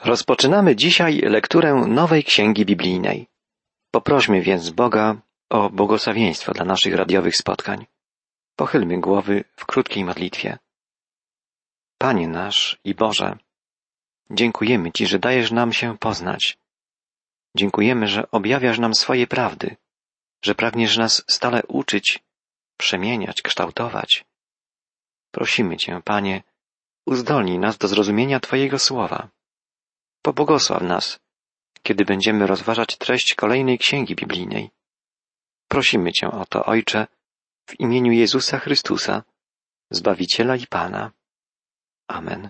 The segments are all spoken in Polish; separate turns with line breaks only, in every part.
Rozpoczynamy dzisiaj lekturę nowej księgi biblijnej. Poprośmy więc Boga o błogosławieństwo dla naszych radiowych spotkań. Pochylmy głowy w krótkiej modlitwie. Panie nasz i Boże, dziękujemy Ci, że dajesz nam się poznać. Dziękujemy, że objawiasz nam swoje prawdy, że pragniesz nas stale uczyć, przemieniać, kształtować. Prosimy Cię, Panie, uzdolnij nas do zrozumienia Twojego słowa. Pobłogosław nas, kiedy będziemy rozważać treść kolejnej księgi biblijnej. Prosimy Cię o to, Ojcze, w imieniu Jezusa Chrystusa, Zbawiciela i Pana. Amen.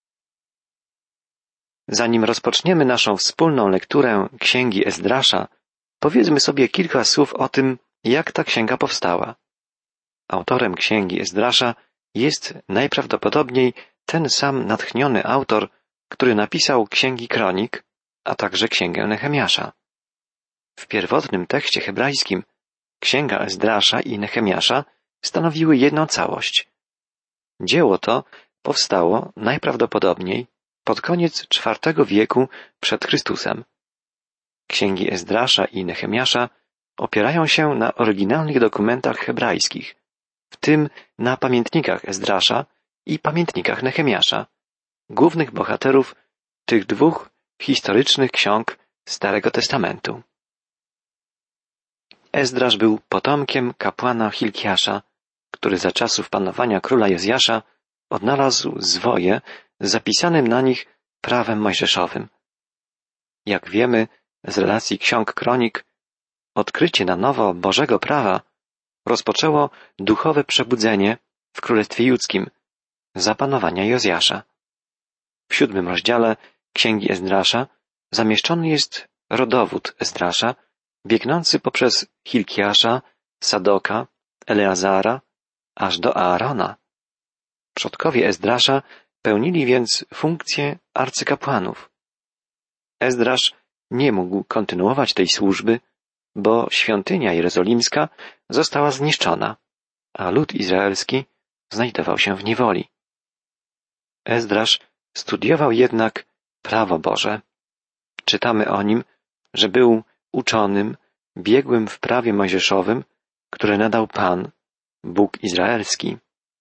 Zanim rozpoczniemy naszą wspólną lekturę księgi Ezdrasza, powiedzmy sobie kilka słów o tym, jak ta księga powstała. Autorem księgi Ezdrasza jest najprawdopodobniej ten sam natchniony autor, który napisał księgi Kronik, a także księgę Nehemiasza. W pierwotnym tekście hebrajskim księga Ezdrasza i Nehemiasza stanowiły jedną całość. Dzieło to powstało najprawdopodobniej pod koniec IV wieku przed Chrystusem. Księgi Ezdrasza i Nehemiasza opierają się na oryginalnych dokumentach hebrajskich, w tym na pamiętnikach Ezdrasza i pamiętnikach Nehemiasza, głównych bohaterów tych dwóch historycznych ksiąg Starego Testamentu. Ezdrasz był potomkiem kapłana Hilkiasza, który za czasów panowania króla Jozjasza odnalazł zwoje z zapisanym na nich prawem mojżeszowym. Jak wiemy z relacji ksiąg Kronik, odkrycie na nowo Bożego prawa rozpoczęło duchowe przebudzenie w Królestwie Judzkim za panowania Jozjasza. W 7 rozdziale księgi Ezdrasza zamieszczony jest rodowód Ezdrasza, biegnący poprzez Hilkiasza, Sadoka, Eleazara, aż do Aarona. Przodkowie Ezdrasza pełnili więc funkcję arcykapłanów. Ezdrasz nie mógł kontynuować tej służby, bo świątynia jerozolimska została zniszczona, a lud izraelski znajdował się w niewoli. Ezdrasz studiował jednak prawo Boże. Czytamy o nim, że był uczonym, biegłym w prawie mojżeszowym, które nadał Pan, Bóg izraelski.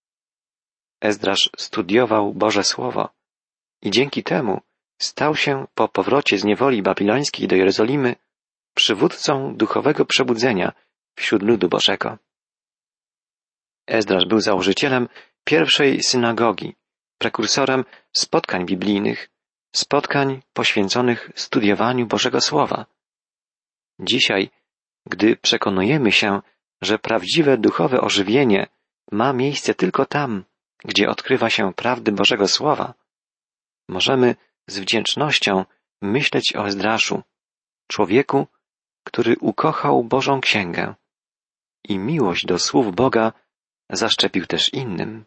Ezdrasz studiował Boże Słowo i dzięki temu stał się po powrocie z niewoli babilońskiej do Jerozolimy przywódcą duchowego przebudzenia wśród ludu Bożego. Ezdrasz był założycielem pierwszej synagogi, prekursorem spotkań biblijnych, spotkań poświęconych studiowaniu Bożego Słowa. Dzisiaj, gdy przekonujemy się, że prawdziwe duchowe ożywienie ma miejsce tylko tam, gdzie odkrywa się prawdy Bożego Słowa, możemy z wdzięcznością myśleć o Ezdraszu, człowieku, który ukochał Bożą Księgę i miłość do słów Boga zaszczepił też innym.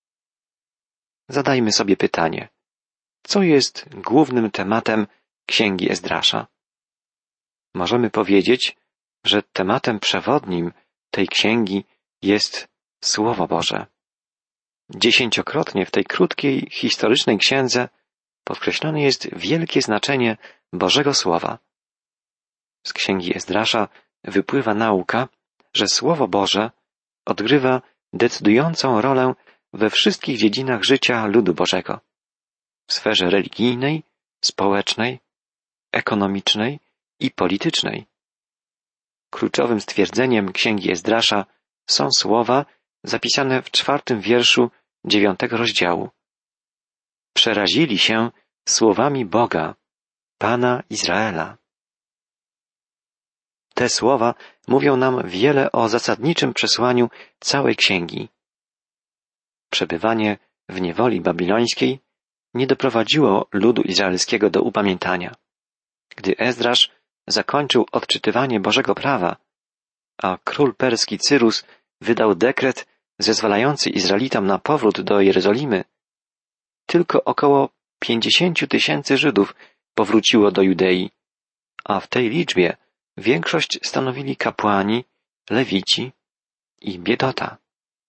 Zadajmy sobie pytanie, co jest głównym tematem księgi Ezdrasza? Możemy powiedzieć, że tematem przewodnim tej księgi jest Słowo Boże. 10-krotnie w tej krótkiej, historycznej księdze podkreślone jest wielkie znaczenie Bożego Słowa. Z księgi Ezdrasza wypływa nauka, że Słowo Boże odgrywa decydującą rolę we wszystkich dziedzinach życia ludu Bożego. W sferze religijnej, społecznej, ekonomicznej i politycznej. Kluczowym stwierdzeniem księgi Ezdrasza są słowa zapisane w 4 wierszu 9 rozdziału. Przerazili się słowami Boga, Pana Izraela. Te słowa mówią nam wiele o zasadniczym przesłaniu całej księgi. Przebywanie w niewoli babilońskiej nie doprowadziło ludu izraelskiego do upamiętania. Gdy Ezdrasz zakończył odczytywanie Bożego prawa, a król perski Cyrus wydał dekret zezwalający Izraelitom na powrót do Jerozolimy, tylko około 50 000 Żydów powróciło do Judei, a w tej liczbie większość stanowili kapłani, lewici i biedota.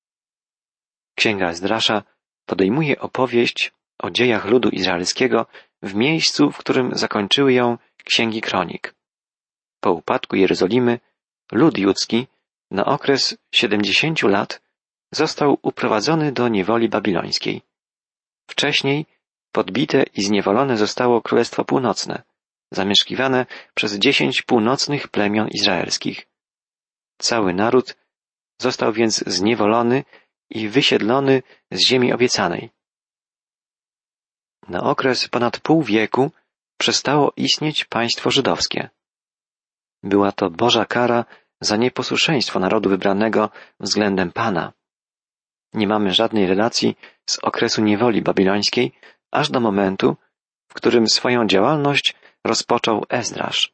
Księga Ezdrasza podejmuje opowieść o dziejach ludu izraelskiego w miejscu, w którym zakończyły ją Księgi Kronik. Po upadku Jerozolimy lud judzki na okres 70 lat został uprowadzony do niewoli babilońskiej. Wcześniej podbite i zniewolone zostało Królestwo Północne, zamieszkiwane przez 10 północnych plemion izraelskich. Cały naród został więc zniewolony i wysiedlony z ziemi obiecanej. Na okres ponad pół wieku przestało istnieć państwo żydowskie. Była to Boża kara za nieposłuszeństwo narodu wybranego względem Pana. Nie mamy żadnej relacji z okresu niewoli babilońskiej, aż do momentu, w którym swoją działalność rozpoczął Ezdrasz.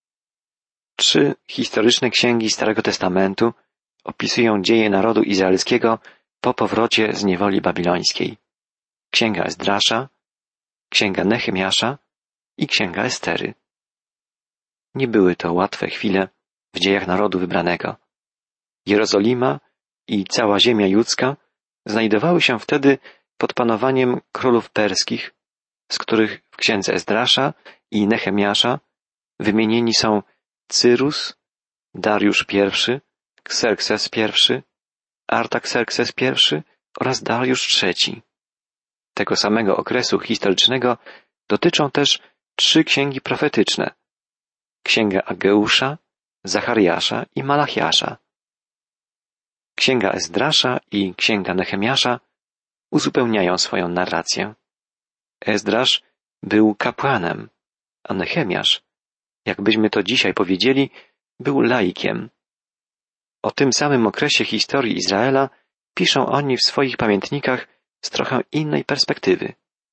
3 historyczne księgi Starego Testamentu opisują dzieje narodu izraelskiego po powrocie z niewoli babilońskiej. Księga Ezdrasza, Księga Nehemiasza i Księga Estery. Nie były to łatwe chwile w dziejach narodu wybranego. Jerozolima i cała ziemia judzka znajdowały się wtedy pod panowaniem królów perskich, z których w księdze Ezdrasza i Nehemiasza wymienieni są Cyrus, Dariusz I, Kserkses I, Artakserkses I oraz Dariusz III. Tego samego okresu historycznego dotyczą też 3 księgi profetyczne: Księga Ageusza, Zachariasza i Malachiasza. Księga Ezdrasza i Księga Nehemiasza uzupełniają swoją narrację. Ezdrasz był kapłanem, a Nehemiasz, jakbyśmy to dzisiaj powiedzieli, był laikiem. O tym samym okresie historii Izraela piszą oni w swoich pamiętnikach z trochę innej perspektywy.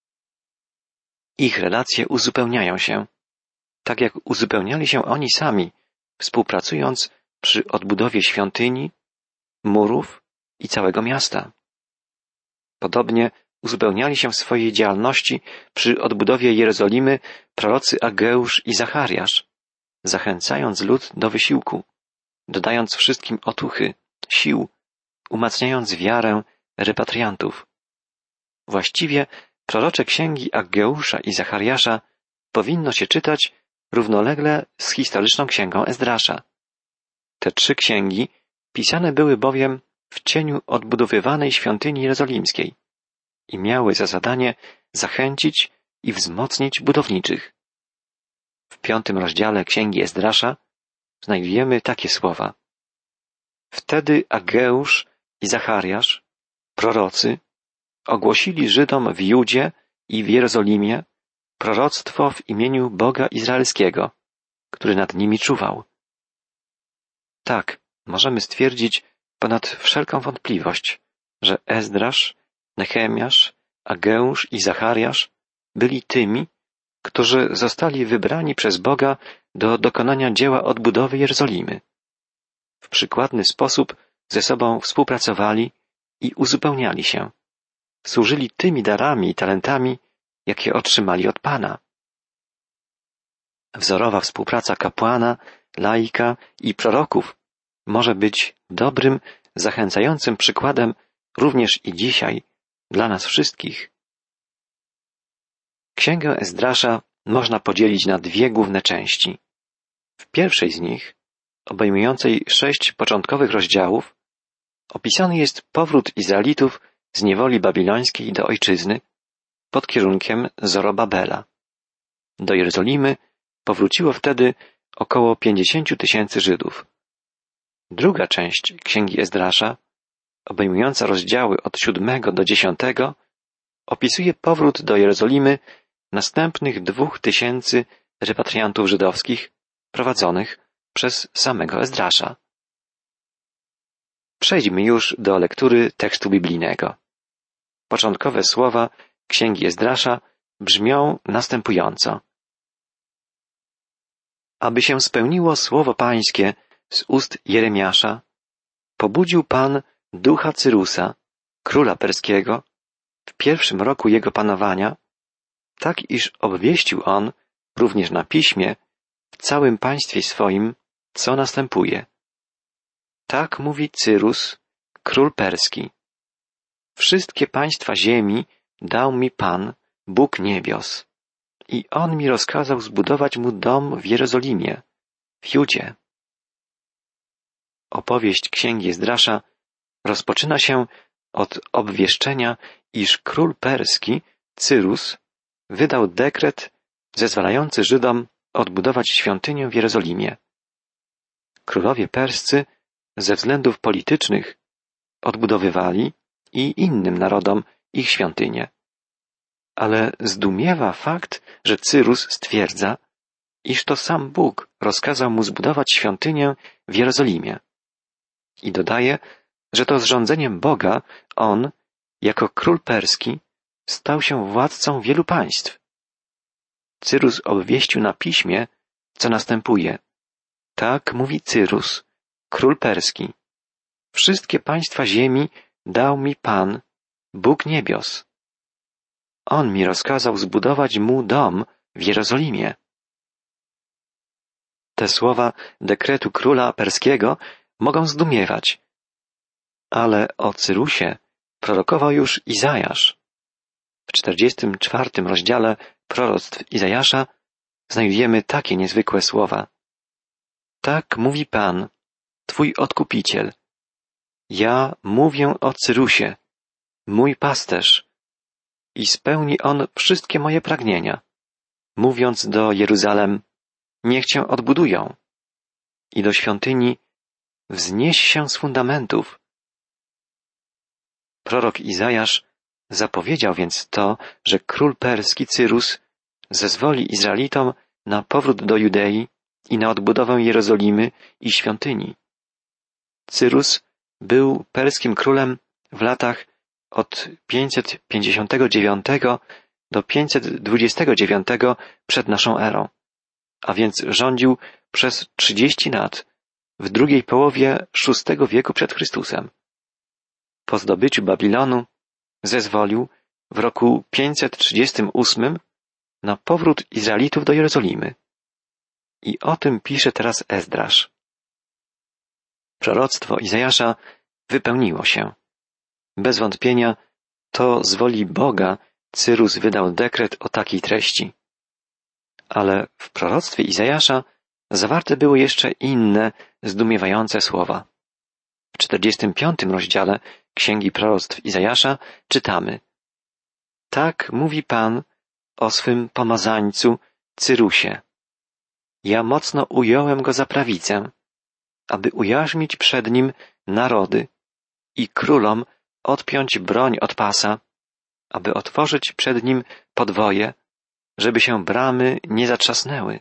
Ich relacje uzupełniają się, tak jak uzupełniali się oni sami, współpracując przy odbudowie świątyni, murów i całego miasta. Podobnie uzupełniali się w swojej działalności przy odbudowie Jerozolimy prorocy Ageusz i Zachariasz, zachęcając lud do wysiłku, dodając wszystkim otuchy, sił, umacniając wiarę repatriantów. Właściwie prorocze księgi Ageusza i Zachariasza powinno się czytać równolegle z historyczną księgą Ezdrasza. Te 3 księgi pisane były bowiem w cieniu odbudowywanej świątyni jerozolimskiej i miały za zadanie zachęcić i wzmocnić budowniczych. W 5 rozdziale księgi Ezdrasza znajdujemy takie słowa: Wtedy Ageusz i Zachariasz, prorocy, ogłosili Żydom w Judzie i w Jerozolimie proroctwo w imieniu Boga Izraelskiego, który nad nimi czuwał. Tak, możemy stwierdzić ponad wszelką wątpliwość, że Ezdrasz, Nehemiasz, Ageusz i Zachariasz byli tymi, którzy zostali wybrani przez Boga do dokonania dzieła odbudowy Jerozolimy. W przykładny sposób ze sobą współpracowali i uzupełniali się. Służyli tymi darami i talentami, jakie otrzymali od Pana. Wzorowa współpraca kapłana, laika i proroków może być dobrym, zachęcającym przykładem również i dzisiaj dla nas wszystkich. Księgę Ezdrasza można podzielić na 2 główne części. W pierwszej z nich, obejmującej 6 początkowych rozdziałów, opisany jest powrót Izraelitów z niewoli babilońskiej do ojczyzny pod kierunkiem Zorobabela. Do Jerozolimy powróciło wtedy około 50 000 Żydów. Druga część księgi Ezdrasza, obejmująca rozdziały od 7 do 10, opisuje powrót do Jerozolimy następnych 2000 repatriantów żydowskich prowadzonych przez samego Ezdrasza. Przejdźmy już do lektury tekstu biblijnego. Początkowe słowa księgi Ezdrasza brzmią następująco: Aby się spełniło słowo Pańskie z ust Jeremiasza, pobudził Pan ducha Cyrusa, króla perskiego, w 1. roku jego panowania, tak iż obwieścił on również na piśmie w całym państwie swoim, co następuje. Tak mówi Cyrus, król perski. Wszystkie państwa ziemi dał mi Pan, Bóg niebios. i on mi rozkazał zbudować mu dom w Jerozolimie, w Judzie. Opowieść księgi Ezdrasza rozpoczyna się od obwieszczenia, iż król perski, Cyrus, wydał dekret zezwalający Żydom odbudować świątynię w Jerozolimie. Królowie perscy ze względów politycznych odbudowywali i innym narodom ich świątynie. Ale zdumiewa fakt, że Cyrus stwierdza, iż to sam Bóg rozkazał mu zbudować świątynię w Jerozolimie. I dodaje, że to zrządzeniem Boga on, jako król perski, stał się władcą wielu państw. Cyrus obwieścił na piśmie, co następuje. Tak mówi Cyrus, król perski. Wszystkie państwa ziemi dał mi Pan, Bóg niebios. On mi rozkazał zbudować mu dom w Jerozolimie. Te słowa dekretu króla perskiego mogą zdumiewać, ale o Cyrusie prorokował już Izajasz. W 44 rozdziale proroctw Izajasza znajdujemy takie niezwykłe słowa. Tak mówi Pan, Twój Odkupiciel. Ja mówię o Cyrusie, mój pasterz, i spełni on wszystkie moje pragnienia, mówiąc do Jeruzalem, niech cię odbudują, i do świątyni, wznieś się z fundamentów. Prorok Izajasz zapowiedział więc to, że król perski Cyrus zezwoli Izraelitom na powrót do Judei i na odbudowę Jerozolimy i świątyni. Cyrus był perskim królem w latach od 559 do 529 przed naszą erą, a więc rządził przez 30 lat w drugiej połowie VI wieku przed Chrystusem. Po zdobyciu Babilonu zezwolił w roku 538 na powrót Izraelitów do Jerozolimy. I o tym pisze teraz Ezdrasz. Proroctwo Izajasza wypełniło się. Bez wątpienia to z woli Boga Cyrus wydał dekret o takiej treści. Ale w proroctwie Izajasza zawarte były jeszcze inne, zdumiewające słowa. W 45 rozdziale Księgi Proroctw Izajasza czytamy: Tak mówi Pan o swym pomazańcu Cyrusie. Ja mocno ująłem go za prawicę, aby ujarzmić przed nim narody i królom odpiąć broń od pasa, aby otworzyć przed nim podwoje, żeby się bramy nie zatrzasnęły.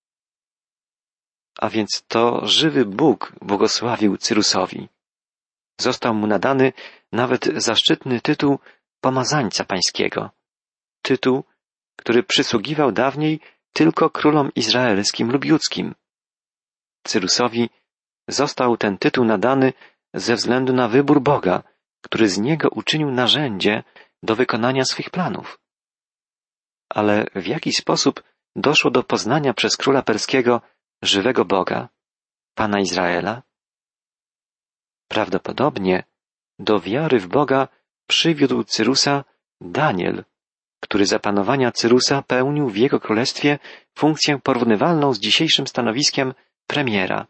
A więc to żywy Bóg błogosławił Cyrusowi. Został mu nadany nawet zaszczytny tytuł pomazańca pańskiego. Tytuł, który przysługiwał dawniej tylko królom izraelskim lub judzkim. Cyrusowi został ten tytuł nadany ze względu na wybór Boga, który z niego uczynił narzędzie do wykonania swych planów. Ale w jaki sposób doszło do poznania przez króla perskiego żywego Boga, Pana Izraela? Prawdopodobnie do wiary w Boga przywiódł Cyrusa Daniel, który za panowania Cyrusa pełnił w jego królestwie funkcję porównywalną z dzisiejszym stanowiskiem premiera.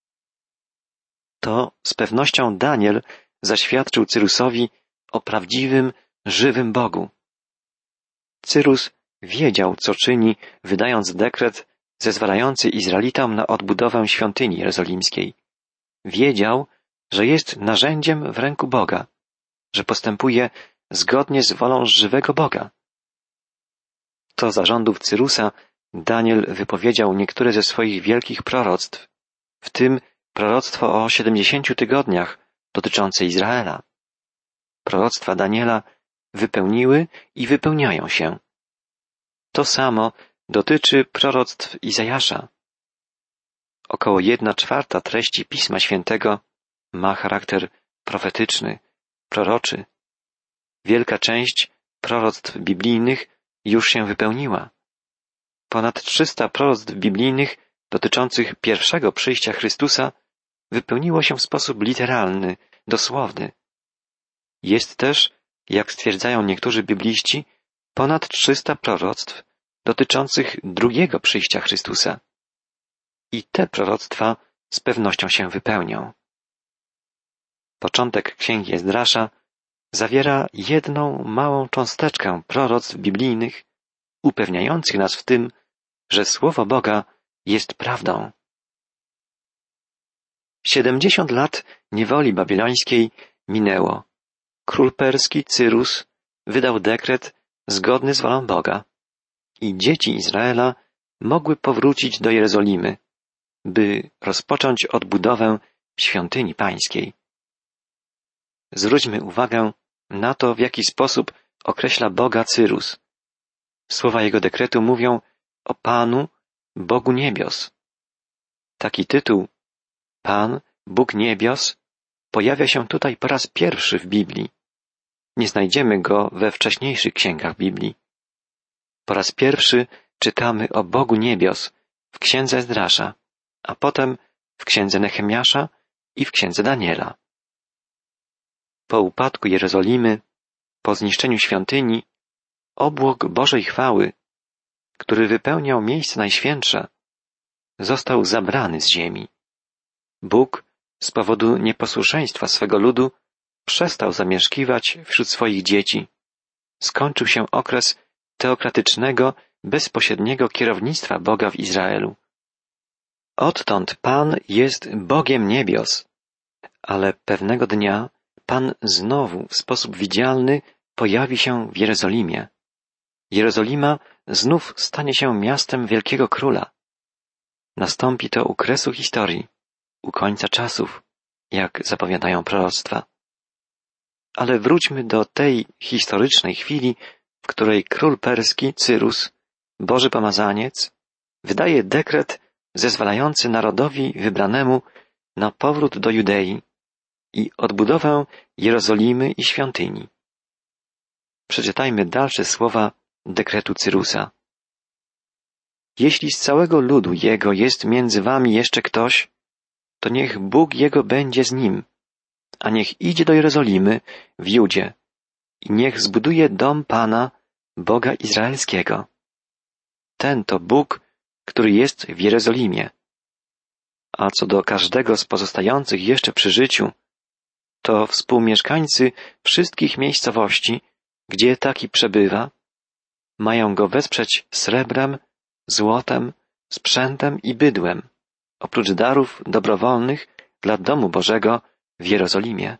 To z pewnością Daniel zaświadczył Cyrusowi o prawdziwym, żywym Bogu. Cyrus wiedział, co czyni, wydając dekret zezwalający Izraelitom na odbudowę świątyni jerozolimskiej. Wiedział, że jest narzędziem w ręku Boga, że postępuje zgodnie z wolą żywego Boga. To za rządów Cyrusa Daniel wypowiedział niektóre ze swoich wielkich proroctw, w tym proroctwo o 70 tygodniach dotyczące Izraela. Proroctwa Daniela wypełniły i wypełniają się. To samo dotyczy proroctw Izajasza. Około 1/4 treści Pisma Świętego ma charakter profetyczny, proroczy. Wielka część proroctw biblijnych już się wypełniła. Ponad 300 proroctw biblijnych dotyczących pierwszego przyjścia Chrystusa wypełniło się w sposób literalny, dosłowny. Jest też, jak stwierdzają niektórzy bibliści, ponad 300 proroctw dotyczących drugiego przyjścia Chrystusa. I te proroctwa z pewnością się wypełnią. Początek Księgi Ezdrasza zawiera jedną małą cząsteczkę proroctw biblijnych, upewniających nas w tym, że Słowo Boga jest prawdą. 70 lat niewoli babilońskiej minęło. Król perski Cyrus wydał dekret zgodny z wolą Boga i dzieci Izraela mogły powrócić do Jerozolimy, by rozpocząć odbudowę świątyni pańskiej. Zwróćmy uwagę na to, w jaki sposób określa Boga Cyrus. Słowa jego dekretu mówią o Panu, Bogu niebios. Taki tytuł, Pan, Bóg niebios, pojawia się tutaj po raz pierwszy w Biblii. Nie znajdziemy go we wcześniejszych księgach Biblii. Po raz pierwszy czytamy o Bogu niebios w księdze Ezdrasza, a potem w księdze Nehemiasza i w księdze Daniela. Po upadku Jerozolimy, po zniszczeniu świątyni, obłok Bożej chwały, który wypełniał miejsce najświętsze, został zabrany z ziemi. Bóg z powodu nieposłuszeństwa swego ludu przestał zamieszkiwać wśród swoich dzieci. Skończył się okres teokratycznego, bezpośredniego kierownictwa Boga w Izraelu. Odtąd Pan jest Bogiem niebios, ale pewnego dnia Pan znowu w sposób widzialny pojawi się w Jerozolimie. Jerozolima znów stanie się miastem wielkiego króla. Nastąpi to u kresu historii, u końca czasów, jak zapowiadają proroctwa. Ale wróćmy do tej historycznej chwili, w której król perski Cyrus, Boży pomazaniec, wydaje dekret zezwalający narodowi wybranemu na powrót do Judei i odbudowę Jerozolimy i świątyni. Przeczytajmy dalsze słowa dekretu Cyrusa. Jeśli z całego ludu jego jest między wami jeszcze ktoś, to niech Bóg jego będzie z nim, a niech idzie do Jerozolimy w Judzie i niech zbuduje dom Pana, Boga Izraelskiego. Ten to Bóg, który jest w Jerozolimie. A co do każdego z pozostających jeszcze przy życiu, to współmieszkańcy wszystkich miejscowości, gdzie taki przebywa, mają go wesprzeć srebrem, złotem, sprzętem i bydłem, oprócz darów dobrowolnych dla domu Bożego w Jerozolimie.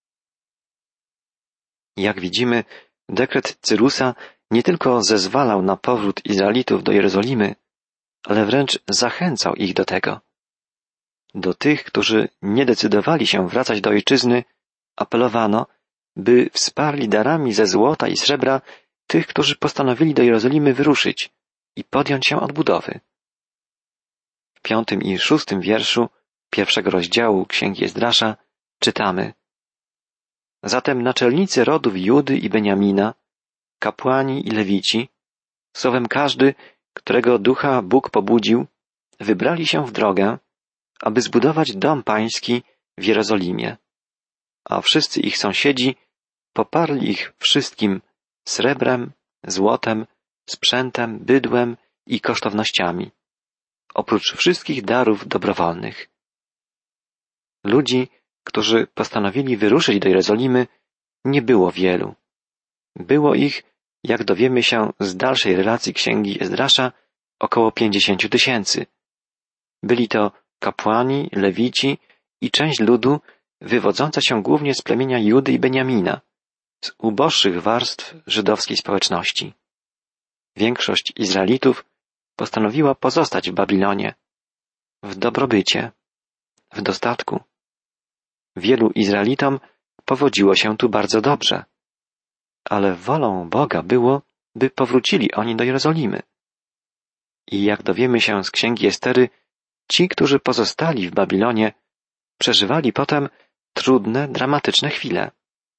Jak widzimy, dekret Cyrusa nie tylko zezwalał na powrót Izraelitów do Jerozolimy, ale wręcz zachęcał ich do tego. Do tych, którzy nie decydowali się wracać do ojczyzny, apelowano, by wsparli darami ze złota i srebra tych, którzy postanowili do Jerozolimy wyruszyć i podjąć się odbudowy. W 5. i 6. wierszu 1. rozdziału Księgi Ezdrasza czytamy: Zatem naczelnicy rodów Judy i Beniamina, kapłani i lewici, słowem każdy, którego ducha Bóg pobudził, wybrali się w drogę, aby zbudować dom pański w Jerozolimie. A wszyscy ich sąsiedzi poparli ich wszystkim srebrem, złotem, sprzętem, bydłem i kosztownościami, oprócz wszystkich darów dobrowolnych. Ludzi, którzy postanowili wyruszyć do Jerozolimy, nie było wielu. Było ich, jak dowiemy się z dalszej relacji Księgi Ezdrasza, około 50 000. Byli to kapłani, lewici i część ludu wywodząca się głównie z plemienia Judy i Beniamina, z uboższych warstw żydowskiej społeczności. Większość Izraelitów postanowiła pozostać w Babilonie, w dobrobycie, w dostatku. Wielu Izraelitom powodziło się tu bardzo dobrze, ale wolą Boga było, by powrócili oni do Jerozolimy. I jak dowiemy się z Księgi Estery, ci, którzy pozostali w Babilonie, przeżywali potem trudne, dramatyczne chwile.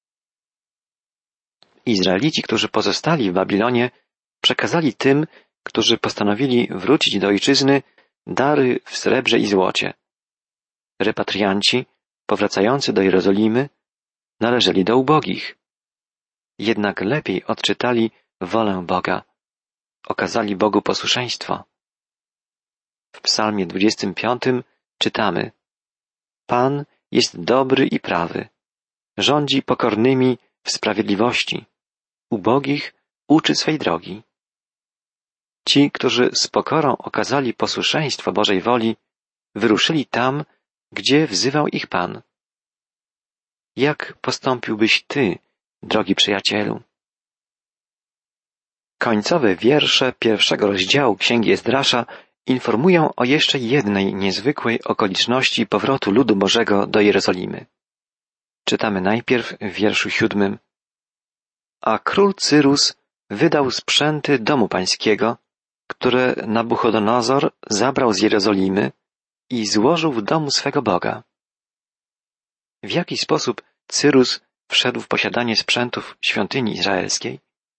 Izraelici, którzy pozostali w Babilonie, przekazali tym, którzy postanowili wrócić do ojczyzny, dary w srebrze i złocie. Repatrianci, powracający do Jerozolimy, należeli do ubogich. Jednak lepiej odczytali wolę Boga. okazali Bogu posłuszeństwo. W Psalmie 25 czytamy: Pan jest dobry i prawy, rządzi pokornymi w sprawiedliwości, ubogich uczy swej drogi. Ci, którzy z pokorą okazali posłuszeństwo Bożej woli, wyruszyli tam, gdzie wzywał ich Pan. Jak postąpiłbyś Ty, drogi przyjacielu? Końcowe wiersze 1 rozdziału Księgi Ezdrasza informują o jeszcze jednej niezwykłej okoliczności powrotu ludu Bożego do Jerozolimy. Czytamy najpierw w wierszu 7. A król Cyrus wydał sprzęty domu pańskiego, które Nabuchodonozor zabrał z Jerozolimy i złożył w domu swego Boga. W jaki sposób Cyrus wszedł w posiadanie sprzętów świątyni izraelskiej?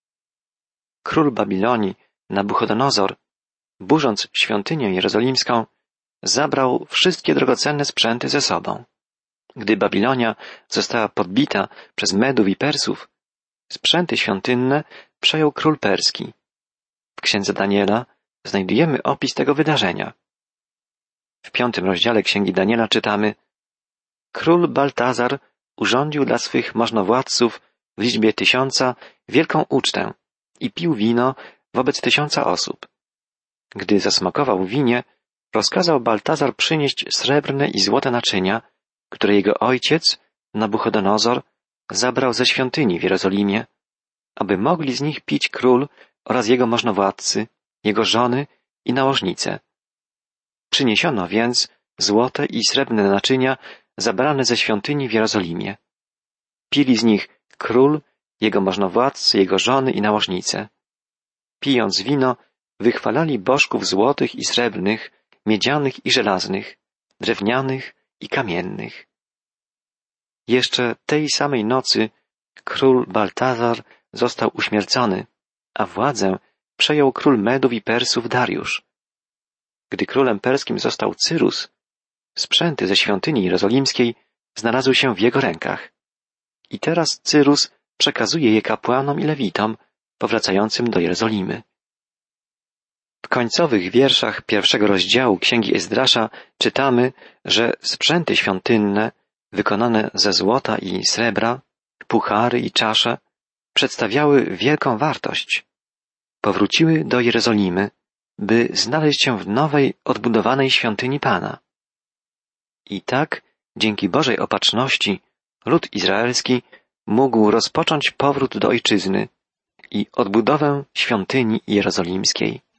Król Babilonii, Nabuchodonozor, burząc świątynię jerozolimską, zabrał wszystkie drogocenne sprzęty ze sobą. Gdy Babilonia została podbita przez Medów i Persów, sprzęty świątynne przejął król perski. W księdze Daniela znajdujemy opis tego wydarzenia. W 5 rozdziale księgi Daniela czytamy: Król Baltazar urządził dla swych możnowładców w liczbie 1000 wielką ucztę i pił wino wobec 1000 osób. Gdy zasmakował winie, rozkazał Baltazar przynieść srebrne i złote naczynia, które jego ojciec, Nabuchodonozor, zabrał ze świątyni w Jerozolimie, aby mogli z nich pić król oraz jego możnowładcy, jego żony i nałożnice. Przyniesiono więc złote i srebrne naczynia zabrane ze świątyni w Jerozolimie. Pili z nich król, jego możnowładcy, jego żony i nałożnice. Pijąc wino, wychwalali bożków złotych i srebrnych, miedzianych i żelaznych, drewnianych i kamiennych. Jeszcze tej samej nocy król Baltazar został uśmiercony, a władzę przejął król Medów i Persów Dariusz. Gdy królem perskim został Cyrus, sprzęty ze świątyni jerozolimskiej znalazły się w jego rękach. I teraz Cyrus przekazuje je kapłanom i lewitom powracającym do Jerozolimy. W końcowych wierszach 1 rozdziału Księgi Ezdrasza czytamy, że sprzęty świątynne wykonane ze złota i srebra, puchary i czasze przedstawiały wielką wartość. Powróciły do Jerozolimy, by znaleźć się w nowej, odbudowanej świątyni Pana. I tak, dzięki Bożej opatrzności, lud izraelski mógł rozpocząć powrót do ojczyzny i odbudowę świątyni jerozolimskiej.